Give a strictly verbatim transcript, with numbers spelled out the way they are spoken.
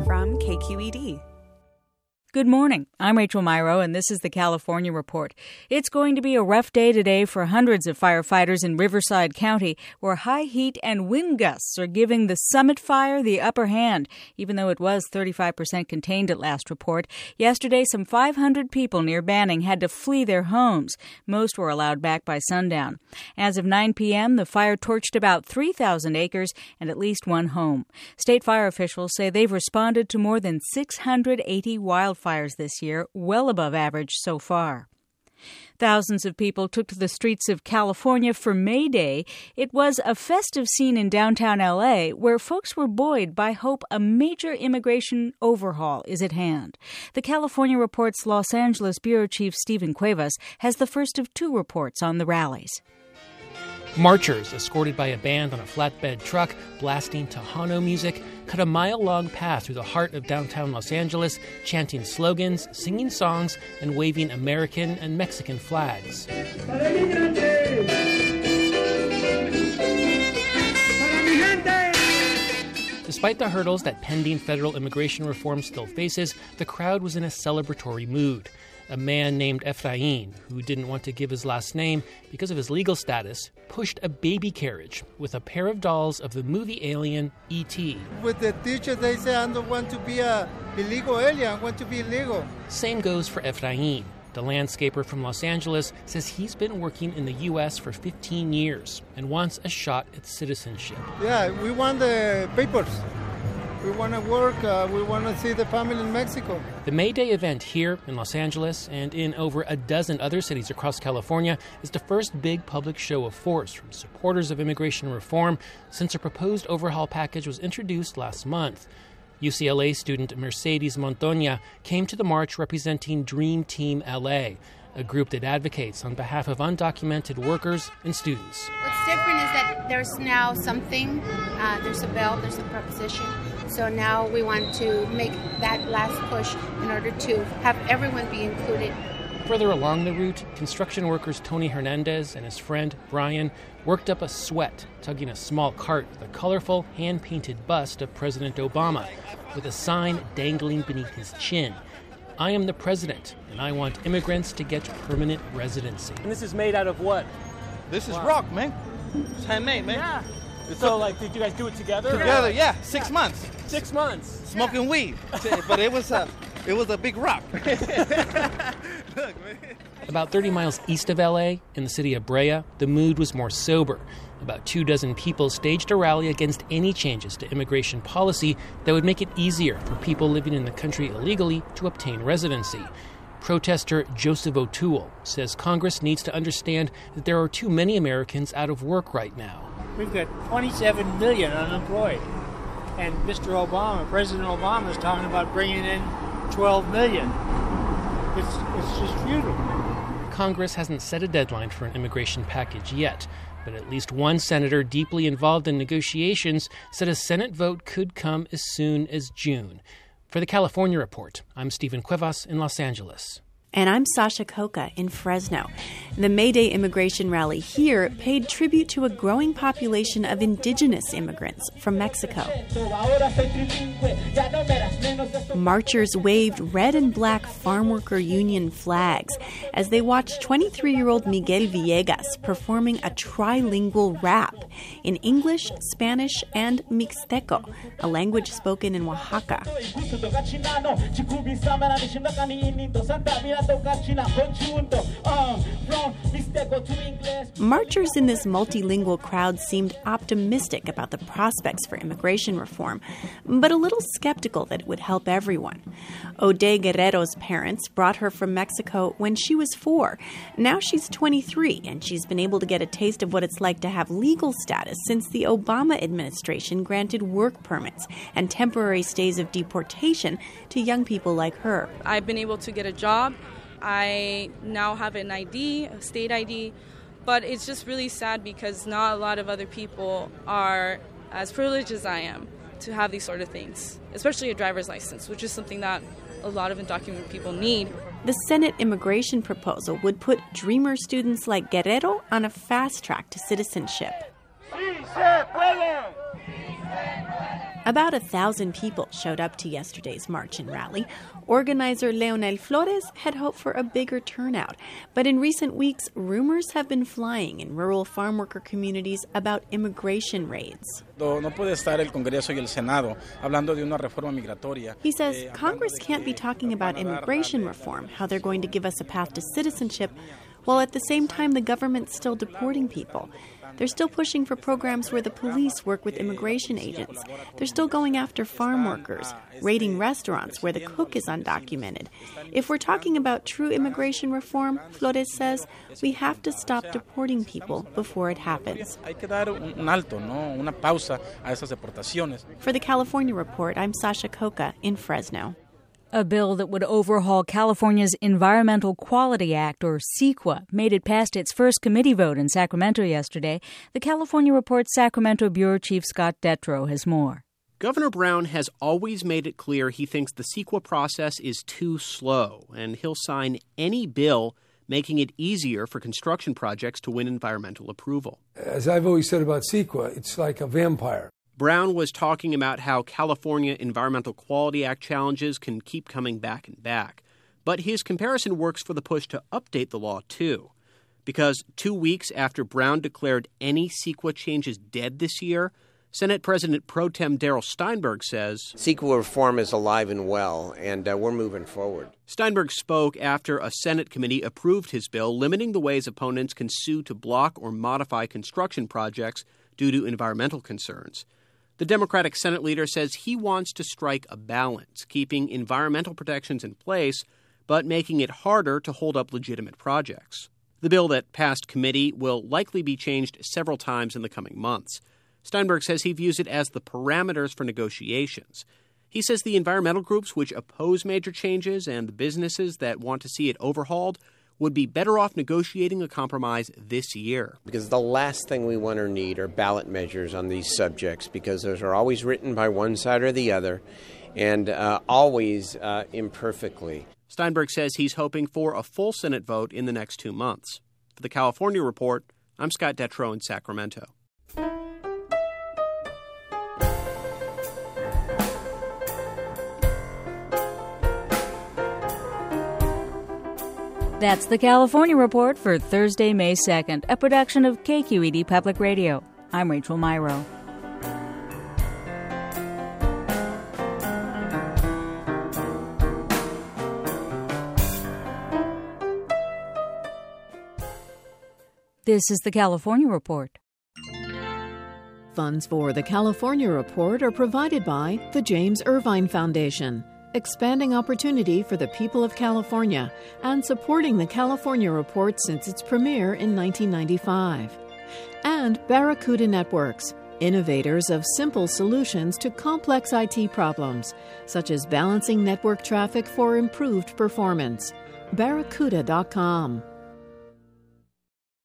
from K Q E D. Good morning. I'm Rachel Myrow, and this is the California Report. It's going to be a rough day today for hundreds of firefighters in Riverside County, where high heat and wind gusts are giving the Summit Fire the upper hand, even though it was thirty-five percent contained at last report. Yesterday, some five hundred people near Banning had to flee their homes. Most were allowed back by sundown. As of nine p.m., the fire torched about three thousand acres and at least one home. State fire officials say they've responded to more than six hundred eighty wildfires this year, well above average so far. Thousands of people took to the streets of California for May Day. It was a festive scene in downtown L A where folks were buoyed by hope a major immigration overhaul is at hand. The California Report's Los Angeles bureau chief Stephen Cuevas has the first of two reports on the rallies. Marchers, escorted by a band on a flatbed truck blasting Tejano music, cut a mile-long path through the heart of downtown Los Angeles, chanting slogans, singing songs, and waving American and Mexican flags. Despite the hurdles that pending federal immigration reform still faces, the crowd was in a celebratory mood. A man named Efrain, who didn't want to give his last name because of his legal status, pushed a baby carriage with a pair of dolls of the movie alien E T With the teacher, they say, I don't want to be a illegal alien, I want to be legal. Same goes for Efrain. The landscaper from Los Angeles says he's been working in the U S for fifteen years and wants a shot at citizenship. Yeah, we want the papers. We want to work. Uh, we want to see the family in Mexico. The May Day event here in Los Angeles and in over a dozen other cities across California is the first big public show of force from supporters of immigration reform since a proposed overhaul package was introduced last month. U C L A student Mercedes Montoya came to the march representing Dream Team L A, a group that advocates on behalf of undocumented workers and students. What's different is that there's now something, uh, there's a bill, there's a proposition. So now we want to make that last push in order to have everyone be included. Further along the route, construction workers Tony Hernandez and his friend Brian worked up a sweat, tugging a small cart with a colorful, hand-painted bust of President Obama, with a sign dangling beneath his chin. I am the president, and I want immigrants to get permanent residency. And this is made out of what? This is wow. rock, man. It's handmade, man. Yeah. So, like, did you guys do it together? Together, yeah. Six yeah. months. Six months. Smoking yeah. weed. But it was a, it was a big rock. Look, man. About thirty miles east of L A, in the city of Brea, the mood was more sober. About two dozen people staged a rally against any changes to immigration policy that would make it easier for people living in the country illegally to obtain residency. Protester Joseph O'Toole says Congress needs to understand that there are too many Americans out of work right now. We've got twenty-seven million unemployed. And Mister Obama, President Obama, is talking about bringing in twelve million. It's, it's just futile. Congress hasn't set a deadline for an immigration package yet, but at least one senator deeply involved in negotiations said a Senate vote could come as soon as June. For the California Report, I'm Stephen Cuevas in Los Angeles. And I'm Sasha Coca in Fresno. The May Day immigration rally here paid tribute to a growing population of indigenous immigrants from Mexico. Marchers waved red and black farm worker union flags as they watched twenty-three-year-old Miguel Villegas performing a trilingual rap in English, Spanish, and Mixteco, a language spoken in Oaxaca. Marchers in this multilingual crowd seemed optimistic about the prospects for immigration reform, but a little skeptical that it would help everyone. Ode Guerrero's parents brought her from Mexico when she was four. Now she's twenty-three, and she's been able to get a taste of what it's like to have legal status since the Obama administration granted work permits and temporary stays of deportation to young people like her. I've been able to get a job. I now have an I D, a state I D, but it's just really sad because not a lot of other people are as privileged as I am to have these sort of things, especially a driver's license, which is something that a lot of undocumented people need. The Senate immigration proposal would put Dreamer students like Guerrero on a fast track to citizenship. About a thousand people showed up to yesterday's march and rally. Organizer Leonel Flores had hoped for a bigger turnout, but in recent weeks, rumors have been flying in rural farm worker communities about immigration raids. He says Congress can't be talking about immigration reform, how they're going to give us a path to citizenship, while at the same time the government's still deporting people. They're still pushing for programs where the police work with immigration agents. They're still going after farm workers, raiding restaurants where the cook is undocumented. If we're talking about true immigration reform, Flores says, we have to stop deporting people before it happens. For the California Report, I'm Sasha Coca in Fresno. A bill that would overhaul California's Environmental Quality Act, or CEQA, made it past its first committee vote in Sacramento yesterday. The California Report's Sacramento Bureau Chief Scott Detrow has more. Governor Brown has always made it clear he thinks the CEQA process is too slow, and he'll sign any bill making it easier for construction projects to win environmental approval. As I've always said about CEQA, it's like a vampire. Brown was talking about how California Environmental Quality Act challenges can keep coming back and back. But his comparison works for the push to update the law, too. Because two weeks after Brown declared any CEQA changes dead this year, Senate President Pro Tem Darrell Steinberg says, CEQA reform is alive and well, and uh, we're moving forward. Steinberg spoke after a Senate committee approved his bill limiting the ways opponents can sue to block or modify construction projects due to environmental concerns. The Democratic Senate leader says he wants to strike a balance, keeping environmental protections in place, but making it harder to hold up legitimate projects. The bill that passed committee will likely be changed several times in the coming months. Steinberg says he views it as the parameters for negotiations. He says the environmental groups which oppose major changes and the businesses that want to see it overhauled would be better off negotiating a compromise this year. Because the last thing we want or need are ballot measures on these subjects, because those are always written by one side or the other, and uh, always uh, imperfectly. Steinberg says he's hoping for a full Senate vote in the next two months. For the California Report, I'm Scott Detrow in Sacramento. That's the California Report for Thursday, May second, a production of K Q E D Public Radio. I'm Rachel Myrow. This is the California Report. Funds for the California Report are provided by the James Irvine Foundation, expanding opportunity for the people of California and supporting the California Report since its premiere in nineteen ninety-five. And Barracuda Networks, innovators of simple solutions to complex I T problems, such as balancing network traffic for improved performance. barracuda dot com.